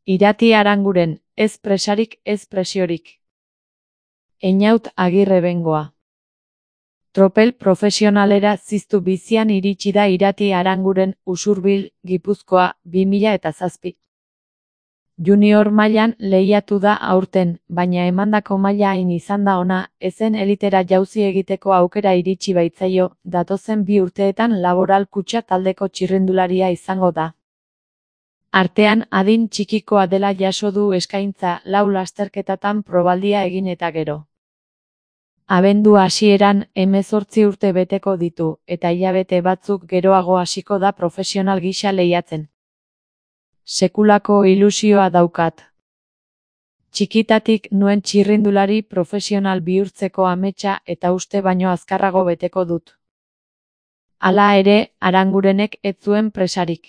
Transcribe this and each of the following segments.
Irati Aranguren, ez presarik, ez presiorik. Einaut Agirre Bengoa. Tropel profesionalera ziztu bizian iritsi da Irati Aranguren, Usurbil, Gipuzkoa, 2007. Junior mailan lehiatu da aurten, baina emandako maila hain izan da ona, ezen elitera jauzi egiteko aukera iritsi baitzaio, datozen 2 urteetan Laboral Kutxa taldeko txirrindularia izango da. Artean, adin txikikoa dela jaso du eskaintza 4 lasterketatan probaldia egin eta gero. Abendu hasieran 18 urte beteko ditu, eta hilabete batzuk geroago hasiko da profesional gisa lehiatzen. Sekulako ilusioa daukat. Txikitatik nuen txirrindulari profesional bihurtzeko ametsa eta uste baino azkarrago beteko dut. Hala ere, Arangurenek ez zuen presarik.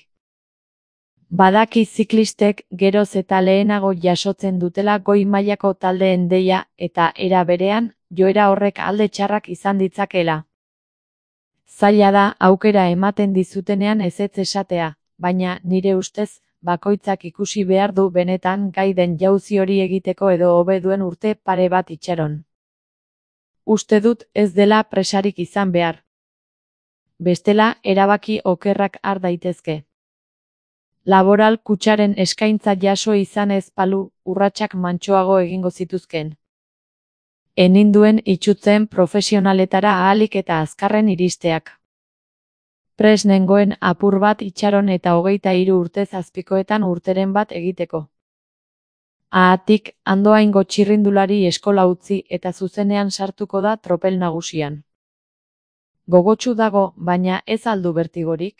Badaki ziklistek geroz eta lehenago jasotzen dutela goi mailako taldeen deia eta era berean, joera horrek alde txarrak izan ditzakela. Zaila da aukera ematen dizutenean ezetz esatea, baina nire ustez, bakoitzak ikusi behar du benetan gai den jauzi hori egiteko edo hobe duen urte pare bat itxaron. Uste dut ez dela presarik izan behar. Bestela, erabaki okerrak har daitezke. Laboral Kutxaren eskaintza jaso izan ez balu, urratsak mantsoago egingo zituzken. Eninduen itxutzen profesionaletara ahalik eta azkarren iristeak. Pres nengoen apur bat itxaron eta 23 urtez azpikoetan urteren bat egiteko. Haatik, Andoaingo txirrindulari eskola utzi eta zuzenean sartuko da tropel nagusian. Gogotsu dago, baina ez aldu bertigorik?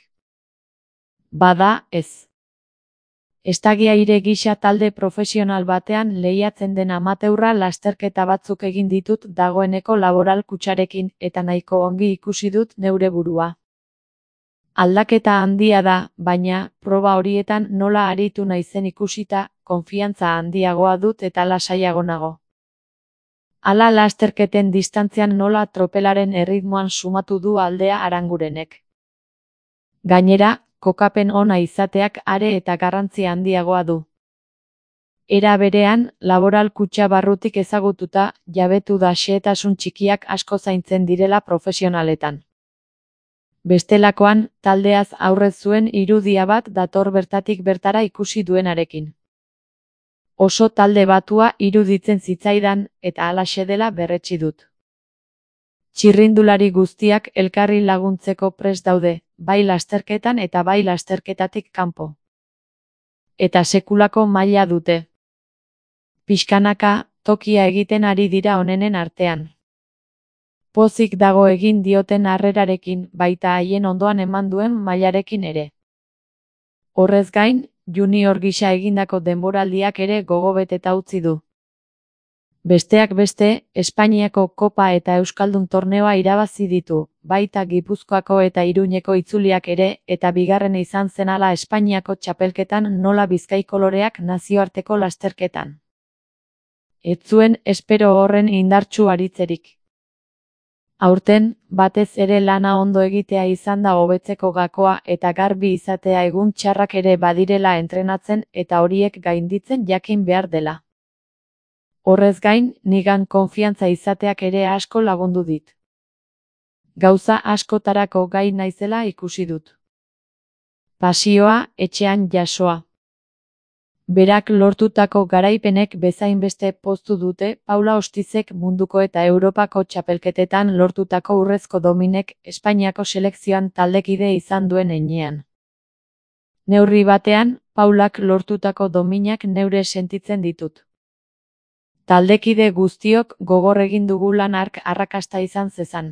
Bada, ez. Estagiaire gisa talde profesional batean lehiatzen den amateurra lasterketa batzuk egin ditut dagoeneko Laboral Kutxarekin eta nahiko ongi ikusi dut neure burua. Aldaketa handia da, baina, proba horietan nola aritu naizen ikusita, konfiantza handiagoa dut eta lasaiago nago. Hala lasterketen distantzian nola tropelaren erritmoan sumatu du aldea Arangurenek. Gainera, kokapen ona izateak are eta garrantzi handiagoa du. Era berean, Laboral Kutxa barrutik ezagututa, jabetu da xehetasun txikiak asko zaintzen direla profesionaletan. Bestelakoan, taldeaz aurrez zuen irudia bat dator bertatik bertara ikusi duenarekin. Oso talde batua iruditzen zitzaidan, eta halaxe dela berretsi dut. Txirrindulari guztiak elkarri laguntzeko prest daude, bai lasterketan eta bai lasterketatik kanpo. Eta sekulako maila dute. Pixkanaka, tokia egiten ari dira onenen artean. Pozik dago egin dioten harrerarekin, baita haien ondoan eman duen mailarekin ere. Horrez gain, junior gisa egindako denboraldiak ere gogobeteta utzi du. Besteak beste, Espainiako Kopa eta Euskaldun torneoa irabazi ditu, baita Gipuzkoako eta Iruñeko itzuliak ere, eta bigarren izan zen hala Espainiako txapelketan nola Bizkaikoloreak nazioarteko lasterketan. Ez zuen espero horren indartsu aritzerik. Aurten, batez ere lana ondo egitea izan da hobetzeko gakoa eta garbi izatea egun txarrak ere badirela entrenatzen eta horiek gainditzen jakin behar dela. Horrez gain, nigan konfiantza izateak ere asko lagundu dit. Gauza askotarako gai naizela ikusi dut. Pasioa, etxean jasoa. Berak lortutako garaipenek bezainbeste poztu dute Paula Ostizek munduko eta Europako txapelketetan lortutako urrezko dominek Espainiako selekzioan taldekide izan duen heinean. Neurri batean, Paulak lortutako dominak neure sentitzen ditut. Taldekide guztiok gogor egin dugu lan hark arrakasta izan zezan.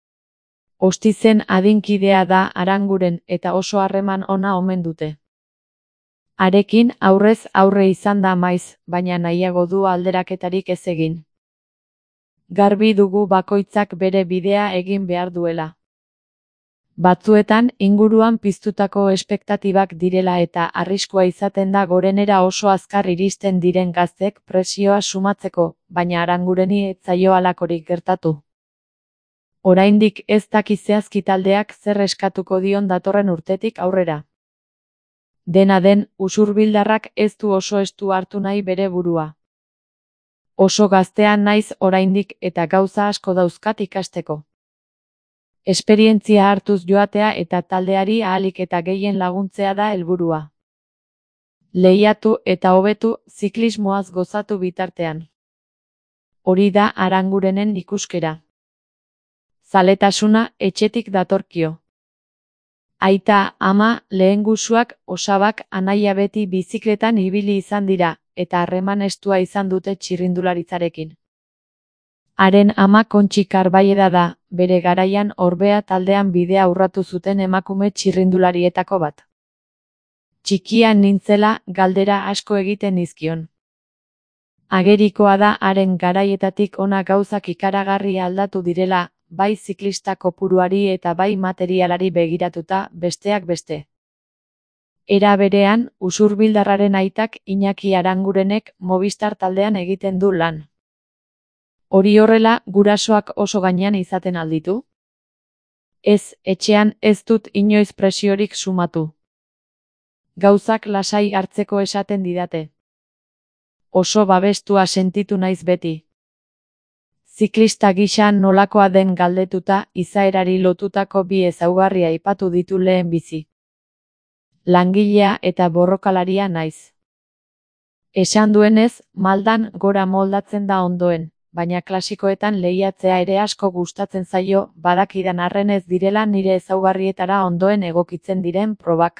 Ostizen adinkidea da Aranguren eta oso harreman ona omen dute. Harekin aurrez aurre izan da maiz, baina nahiago du alderaketarik ez egin. Garbi dugu bakoitzak bere bidea egin behar duela. Batzuetan inguruan piztutako espektatibak direla eta arriskua izaten da gorenera oso azkar iristen diren gaztek presioa sumatzeko, baina Arangureni ez zaio halakorik gertatu. Oraindik ez daki zehazki taldeak zer eskatuko dion datorren urtetik aurrera. Dena den, usurbildarrak ez du oso estu hartu nahi bere burua. Oso gaztean naiz oraindik eta gauza asko dauzkat ikasteko. Esperientzia hartuz joatea eta taldeari ahalik eta gehien laguntzea da helburua. Lehiatu eta hobetu ziklismoaz gozatu bitartean. Hori da Arangurenen ikuskera. Zaletasuna etxetik datorkio. Aita, ama, lehengusuak, osabak, anaia beti bizikletan ibili izan dira, eta harreman estua izan dute txirrindularitzarekin. Haren ama Kontxi Karbaieda da, bere garaian Orbea taldean bidea urratu zuten emakume txirrindularietako bat. Txikian nintzela, galdera asko egiten nizkion. Agerikoa da haren garaietatik ona gauzak ikaragarri aldatu direla, bai ziklista kopuruari eta bai materialari begiratuta, besteak beste. Era berean, usurbildarraren aitak Iñaki Arangurenek Movistar taldean egiten du lan. Hori horrela, gurasoak oso gainean izaten alditu? Ez, etxean ez dut inoiz presiorik sumatu. Gauzak lasai hartzeko esaten didate. Oso babestua sentitu naiz beti. Ziklista gisa nolakoa den galdetuta, izaerari lotutako bi ezaugarri aipatu ditu lehen bizi. Langilea eta borrokalaria naiz. Esan duenez, maldan gora moldatzen da ondoen, baina klasikoetan lehiatzea ere asko gustatzen zaio, badakidan arren ez direla nire ezaugarrietara ondoen egokitzen diren probak.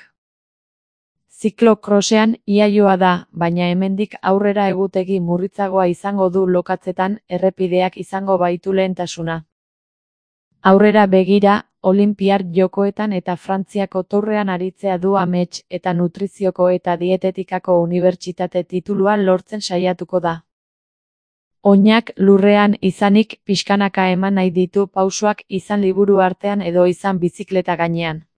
Ziklokrosean iaioa da, baina hemendik aurrera egutegi murritzagoa izango du lokatzetan, errepideak izango baitu lehentasuna. Aurrera begira, Olinpiar Jokoetan eta Frantziako Tourrean aritzea du amets eta nutrizioko eta dietetikako unibertsitate titulua lortzen saiatuko da. Oinak lurrean izanik pixkanaka eman nahi ditu pausoak izan liburu artean edo izan bizikleta gainean.